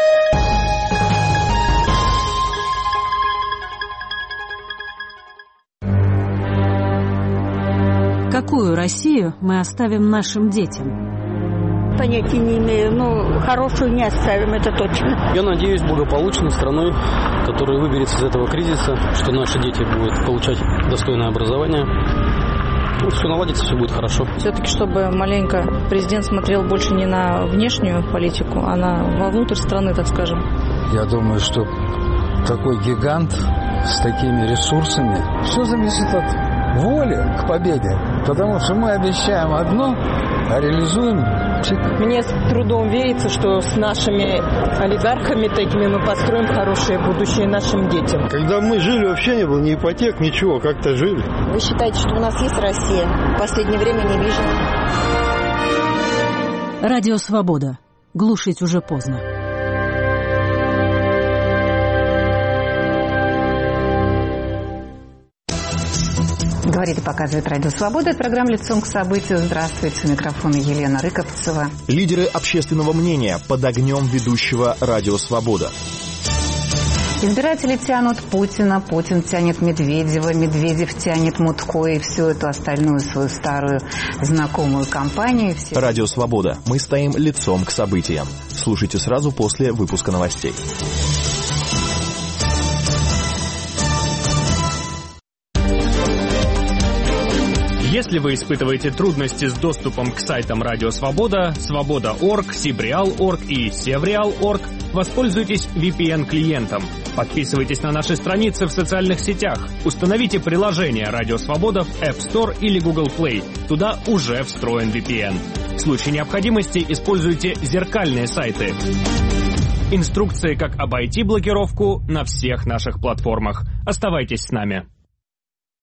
Какую Россию мы оставим нашим детям? Понятия не имею, но хорошую не оставим, это точно. Я надеюсь, благополучной страной, которая выберется из этого кризиса, что наши дети будут получать достойное образование. Вот все наладится, все будет хорошо. Все-таки, чтобы маленько президент смотрел больше не на внешнюю политику, а на вовнутрь страны, так скажем. Я думаю, что такой гигант с такими ресурсами, все зависит от воли к победе. Потому что мы обещаем одно, а реализуем. Мне с трудом верится, что с нашими олигархами такими мы построим хорошее будущее нашим детям. Когда мы жили, вообще не было ни ипотек, ничего, как-то жили. Вы считаете, что у нас есть Россия? В последнее время не вижу. Радио «Свобода». Глушить уже поздно. Говорит и показывает Радио Свобода. Это программа «Лицом к событию». Здравствуйте. У микрофона Елена Рыковцева. Лидеры общественного мнения под огнем ведущего Радио Свобода. Избиратели тянут Путина, Путин тянет Медведева, Медведев тянет Мутко и всю эту остальную свою старую знакомую компанию. Все... Радио «Свобода». Мы стоим лицом к событиям. Слушайте сразу после выпуска новостей. Если вы испытываете трудности с доступом к сайтам Радио Свобода, Свобода точка орг, Сибреал точка орг и Севреал точка орг, воспользуйтесь ви пи эн-клиентом. Подписывайтесь на наши страницы в социальных сетях. Установите приложение Радио Свобода в App Store или Google Play. Туда уже встроен ви пи эн. В случае необходимости используйте зеркальные сайты. Инструкции, как обойти блокировку, на всех наших платформах. Оставайтесь с нами.